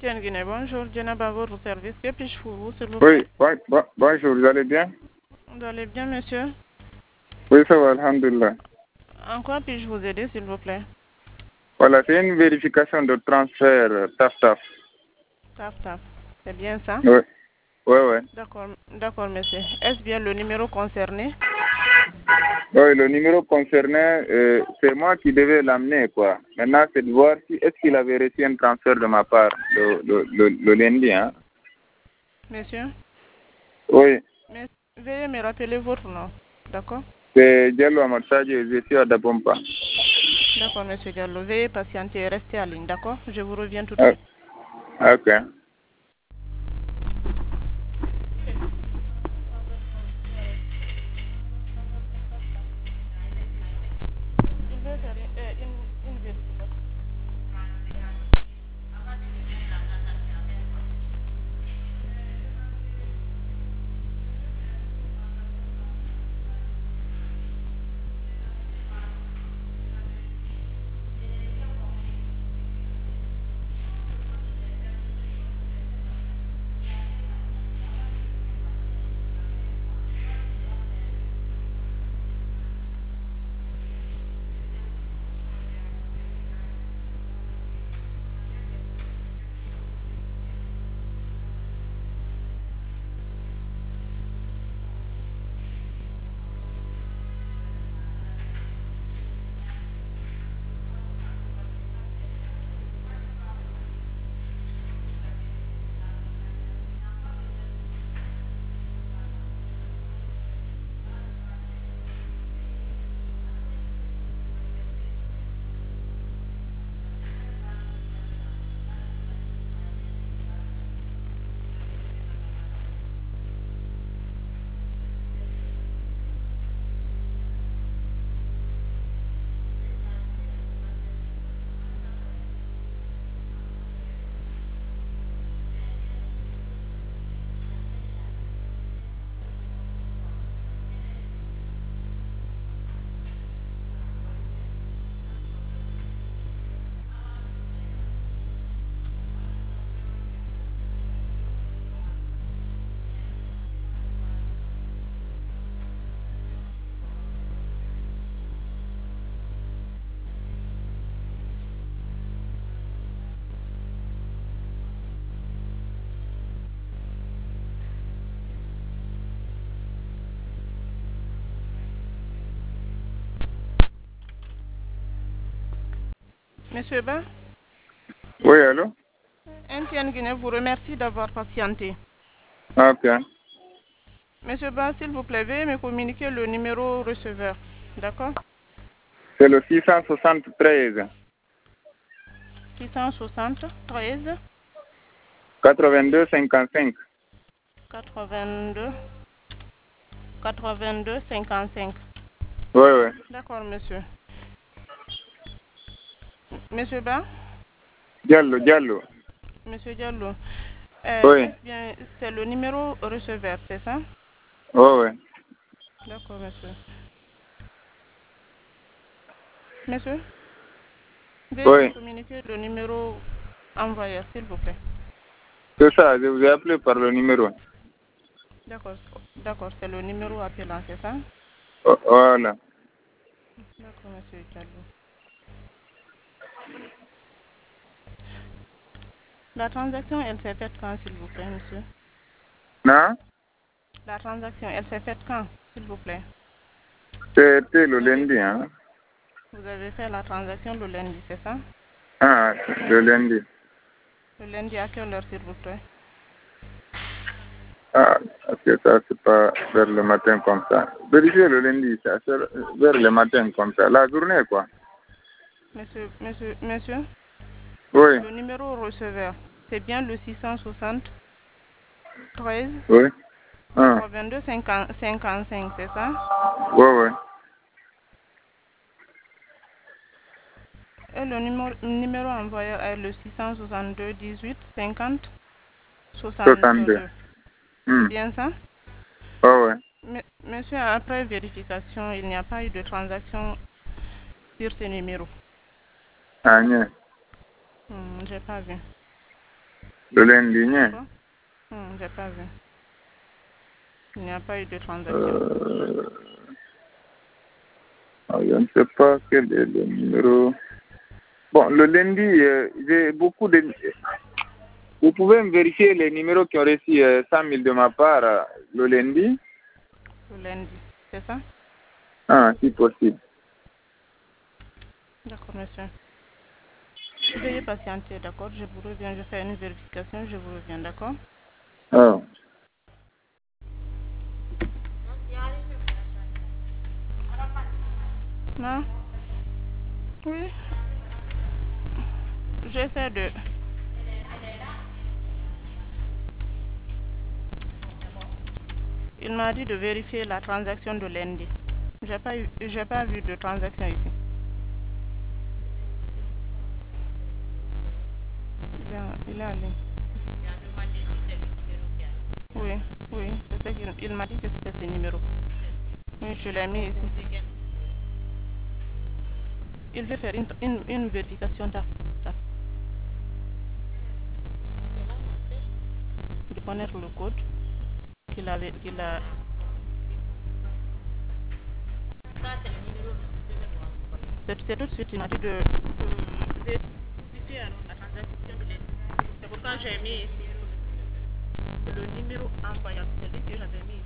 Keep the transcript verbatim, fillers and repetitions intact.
M T N Guinée, bonjour. Djenaba, votre service. Que puis-je pour vous, s'il vous Oui, plaît? bon, bon, bonjour, vous allez bien? Vous allez bien, monsieur? Oui, ça va, alhamdulillah. En quoi puis-je vous aider, s'il vous plaît? Voilà, c'est une vérification de transfert euh, TAF-TAF. Taf, taf. C'est bien ça? Oui, oui, oui. D'accord, d'accord, monsieur. Est-ce bien le numéro concerné? Oui, le numéro concerné, euh, c'est moi qui devais l'amener, quoi. Maintenant, c'est de voir si est-ce qu'il avait reçu un transfert de ma part le, le, le, le lundi, hein? Monsieur? Oui, Mais, veuillez me rappeler votre nom. D'accord? c'est Diallo Amad Sadio, je suis à Dabompa. D'accord, monsieur Diallo. Veuillez patienter et rester en ligne, d'accord? Je vous reviens tout de Ah, suite. ok. Il veut faire une, euh, une, une vérification. Monsieur Ba, Oui, allô? M T N Guinée vous remercie d'avoir patienté. Ok. Monsieur Ba, s'il vous plaît, veuillez me communiquer le numéro receveur. D'accord? C'est le six cent soixante-treize six cent soixante-treize quatre-vingt-deux cinquante-cinq. quatre-vingt-deux quatre-vingt-deux cinquante-cinq. Oui, oui. D'accord, monsieur. Monsieur Ba, Diallo, Diallo. monsieur Diallo, euh, Oui, est-ce bien, c'est le numéro receveur, c'est ça? oui, oui. D'accord, monsieur. Monsieur, veuillez me Oui, communiquer le numéro envoyeur, s'il vous plaît. c'est ça, je vous ai appelé par le numéro. D'accord, d'accord, c'est le numéro appelant, c'est ça? Oh, voilà. D'accord, monsieur Diallo. La transaction, elle s'est faite quand, s'il vous plaît, monsieur? Non? La transaction, elle s'est faite quand, s'il vous plaît? C'était le Vous avez, lundi, hein? vous avez fait la transaction le lundi, c'est ça? Ah, le lundi. Le lundi à quelle heure, s'il vous plaît? Ah, ok, ça, c'est pas vers le matin comme ça. Vérifiez le lundi, ça, c'est vers le matin comme ça. La journée, quoi. Monsieur, monsieur, monsieur, Oui, le numéro receveur, c'est bien le six cent soixante treize oui. Ah, quatre-vingt-deux cinquante-cinq, c'est ça? oui, oui. Et le numéro, numéro envoyeur est le six cent soixante-deux dix-huit cinquante soixante-deux. soixante-deux. C'est Hmm. bien ça? Oui, oui. Mais- Monsieur, après vérification, il n'y a pas eu de transaction sur ce numéro. Ah, non. Hmm, j'ai pas vu. Le lundi, non? Hmm, j'ai pas vu. Il n'y a pas eu de transaction. Euh... Ah, je ne sais pas quel est le numéro. Bon, le lundi, euh, j'ai beaucoup de... Vous pouvez me vérifier les numéros qui ont reçu euh, cent mille de ma part euh, le lundi? Le lundi, c'est ça? Ah, si possible. D'accord, monsieur. Veuillez patienter, d'accord? Je vous reviens, je fais une vérification, je vous reviens, d'accord? Ah. Non? Oui. J'essaie de... Il m'a dit de vérifier la transaction de lundi. J'ai pas eu, j'ai pas vu de transaction ici. Il est, il est en ligne. Oui, oui, c'est ce qu'il il m'a dit que c'était ce numéro. Oui, je l'ai mis ici. Il veut faire une, une, une vérification tard. De connaître le code qu'il avait, qu'il a. C'est tout de suite, il m'a dit de, de vérifier alors la transaction de l'aide. C'est pourquoi j'ai mis ici le numéro envoyable, celui que j'avais mis ici.